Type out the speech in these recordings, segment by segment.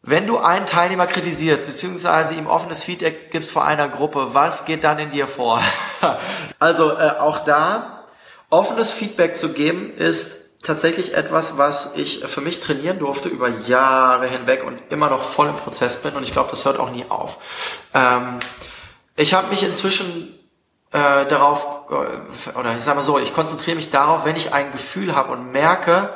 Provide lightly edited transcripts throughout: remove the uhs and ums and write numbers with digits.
Wenn du einen Teilnehmer kritisierst, beziehungsweise ihm offenes Feedback gibst vor einer Gruppe, was geht dann in dir vor? Also auch da, offenes Feedback zu geben, ist tatsächlich etwas, was ich für mich trainieren durfte über Jahre hinweg und immer noch voll im Prozess bin und ich glaube, das hört auch nie auf. Ich habe mich inzwischen darauf, oder ich sage mal so, ich konzentriere mich darauf, wenn ich ein Gefühl habe und merke,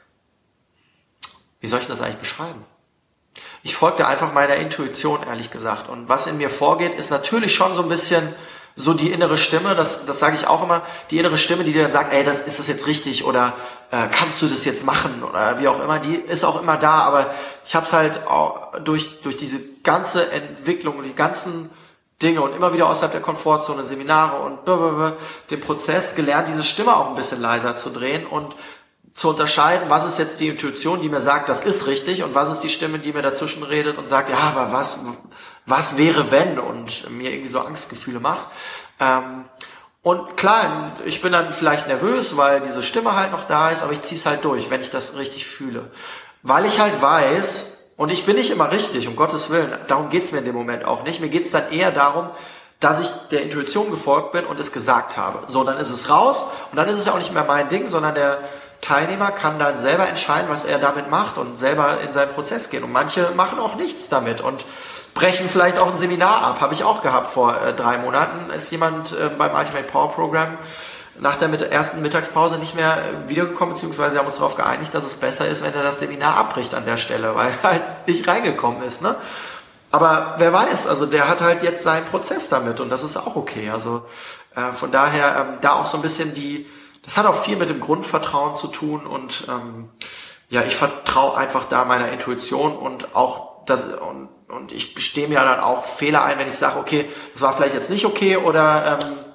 wie soll ich das eigentlich beschreiben? Ich folgte einfach meiner Intuition, ehrlich gesagt. Und was in mir vorgeht, ist natürlich schon so ein bisschen so die innere Stimme, das sage ich auch immer, die innere Stimme, die dir dann sagt, ey, ist das jetzt richtig oder kannst du das jetzt machen oder wie auch immer, die ist auch immer da, aber ich habe es halt auch durch diese ganze Entwicklung und die ganzen Dinge und immer wieder außerhalb der Komfortzone, Seminare und den Prozess gelernt, diese Stimme auch ein bisschen leiser zu drehen und zu unterscheiden, was ist jetzt die Intuition, die mir sagt, das ist richtig und was ist die Stimme, die mir dazwischen redet und sagt, ja, aber was wäre wenn und mir irgendwie so Angstgefühle macht. Und klar, ich bin dann vielleicht nervös, weil diese Stimme halt noch da ist, aber ich ziehe es halt durch, wenn ich das richtig fühle. Weil ich halt weiß, und ich bin nicht immer richtig, um Gottes Willen, darum geht's mir in dem Moment auch nicht. Mir geht's dann eher darum, dass ich der Intuition gefolgt bin und es gesagt habe. So, dann ist es raus und dann ist es ja auch nicht mehr mein Ding, sondern der Teilnehmer kann dann selber entscheiden, was er damit macht und selber in seinen Prozess gehen. Und manche machen auch nichts damit und brechen vielleicht auch ein Seminar ab. Habe ich auch gehabt vor 3 Monaten. Ist jemand beim Ultimate Power Program nach der ersten Mittagspause nicht mehr wiedergekommen, beziehungsweise haben uns darauf geeinigt, dass es besser ist, wenn er das Seminar abbricht an der Stelle, weil er halt nicht reingekommen ist. Ne? Aber wer weiß, also der hat halt jetzt seinen Prozess damit und das ist auch okay. Also von daher da auch so ein bisschen das hat auch viel mit dem Grundvertrauen zu tun und ja, ich vertraue einfach da meiner Intuition und auch das und ich gestehe mir dann auch Fehler ein, wenn ich sage, okay, das war vielleicht jetzt nicht okay oder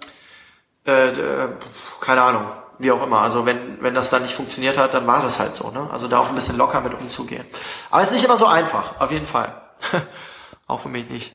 keine Ahnung, wie auch immer. Also wenn das dann nicht funktioniert hat, dann war das halt so, ne? Also da auch ein bisschen locker mit umzugehen. Aber es ist nicht immer so einfach, auf jeden Fall. Auch für mich nicht.